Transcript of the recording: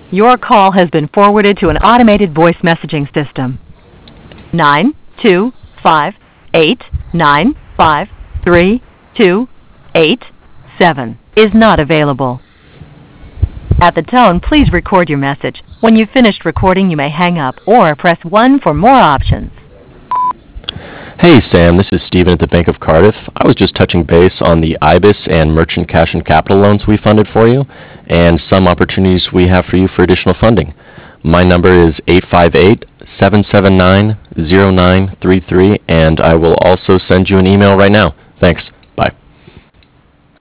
Your call has been forwarded to an automated voice messaging system. 925895328 is not available. At the tone, please record your message. When you've finished recording, you may hang up or press 1 for more options. Hey Sam, this is Steven at the Bank of Cardiff. I was just touching base on the IBIS and Merchant Cash and Capital loans we funded for you and some opportunities we have for you for additional funding. My number is 858-779-0933 and I will also send you an email right now. Thanks.